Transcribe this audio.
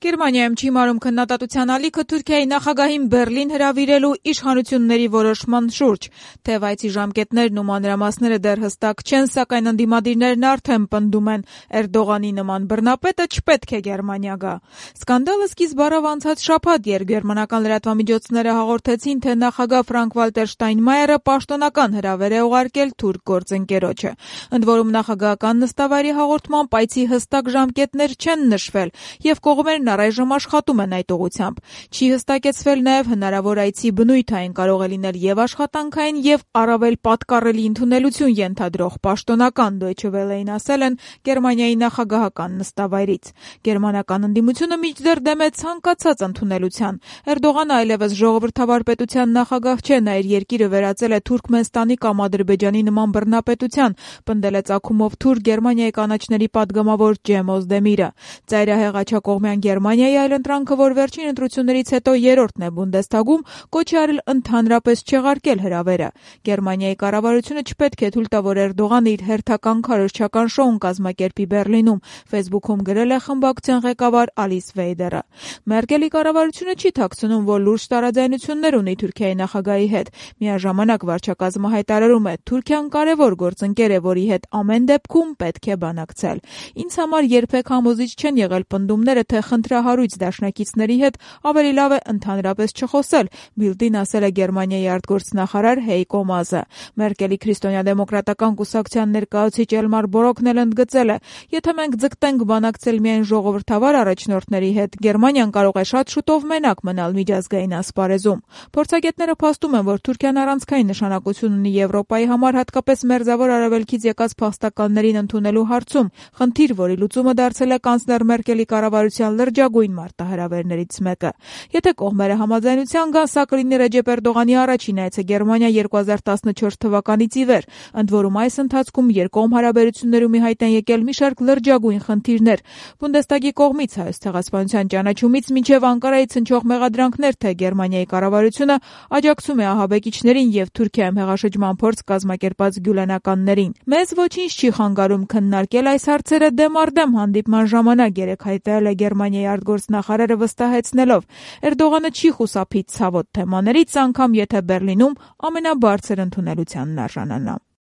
Գերմանիայում չի մարում քննադատության ալիքը Թուրքիայի նախագահին Բեռլին հրավիրելու իշխանությունների որոշման շուրջ։ Թեև այցի ժամկետներն ու մանրամասները դեռ հստակ չեն, սակայն ընդդիմադիրներն արդեն պնդում են՝ Էրդողանի նման բռնապետը չպետք է Գերմանիա գա։ Սկանդալը սկիզբ առավ անցած շաբաթ, երբ գերմանական լրատվամիջոցները հաղորդեցին, թե նախագահ Ֆրանկ-Վալտեր Շտայնմայերը պաշտոնական հրավեր է ուղարկել թուրք գործընկերոջը։ Ընդ որում նախագահական նստավայրի հաղորդմամբ այցի հստակ ժամկետներ չեն նշվել, եւ կողմերն առայժմ աշխատում են այդ ուղղությամբ։ Չի հստակեցվել նաև հնարավոր այցի բնույթը, այն կարող է լինել եւ աշխատանքային, եւ առավել պատկառելի ընդունելություն ենթադրող պաշտոնական, Deutsche Welle-ին ասել են Գերմանիայի նախագահական նստավայրից։ Գերմանական ընդդիմությունը մինչդեռ դեմ է ցանկացած ընդունելության։ Էրդողանը այլևս ժողովրդավար պետության նախագահ չէ, նա իր երկիրը վերածել է Թուրքմենստանի կամ Ադրբեջանի նման բռնապետության, պնդել է ծագումով թուրք Գերմանիայի կանաչների падգամավոր Ջեմ Օզդեմիրը։ Ծայրահեղ աջակողմյան Գերմանիայի այլընտրանքը, որ վերջին ընտրություններից հետո երրորդն է Բունդեսթագում, կոչ է արել ընդհանրապես չեղարկել հրավերը։ Գերմանիայի կառավարությունը չպետք է թույլ տա, որ Էրդողանը իր հերթական քարոզչական շոուն կազմակերպի Բեռլինում, Facebook-ում գրել է խմբակցության ղեկավար Ալիս Վեյդերը։ Մերկելի կառավարությունը չի թաքցնում, որ լուրջ տարաձայնություններ ունի Թուրքիայի նախագահի հետ։ Միաժամանակ վարչակազմը հայտարարում է՝ Թուրքիան կարևոր գործընկեր է, որի հետ ամեն դեպքում պետք է բանակցել։ Ինձ համար երբեք համոզիչ չեն եղել պնդումները, թե խնդրահարույց դաշնակիցների հետ ավելի լավ է ընդհանրապես չխոսել, Բիլդին ասել է Գերմանիայի արտգործնախարար Հեյկո Մազը։ Մերկելի քրիստոնյա-դեմոկրատական կուսակցության ներկայացուցիչ Էլմար Բորոքն էլ ընդգծել է՝ եթե մենք ձգտենք բանակցել միայն ժողովրդավար առաջնորդների հետ, Գերմանիան կարող է շատ շուտով մենակ մնալ միջազգային ասպարեզում։ Փորձագետները փաստում են, որ Թուրքիան առանցքային նշանակություն ունի Եվրոպայի համար, հատկապես Մերձավոր Արևելքից եկած փախստականներին ընդունելու հարցում, խնդիր, որի լուծումը դարձել է կանցլեր Մերկելի կառավարության լրջագույն մարտահրավերներից մեկը։ Եթե կողմերը համաձայնության գան, սա կլինի Ռեջեփ Էրդողանի առաջին այցը Գերմանիա 2014 թվականից ի վեր, ընդ որում այս ընթացքում երկկողմ հարաբերություններում ի հայտ են եկել մի շարք լրջագույն խնդիրներ։ Բունդեսթագի կողմից Հայոց ցեղասպանության ճանաչումից մինչև Անկարայից հնչող մեղադրանքներ, թե Գերմանիայի կառավարությունը աջակցում է ահաբեկիչներին եւ Թուրքիայում հեղաշրջման փորձ կազմակերպած գյուլենականներին։ Մեզ ոչինչ չի խանգարում քննարկել այս հարցերը դեմ առ դեմ հանդիպման ժամանակ, երեկ հայտարարել է Գերմանիայի արտգործնախարարը, վստահեցնելով՝ Էրդողանը չի խուսափի ցավոտ թեմաներից, անգամ եթե Բեռլինում ամենաբարձր ընդունելությանն արժանանա։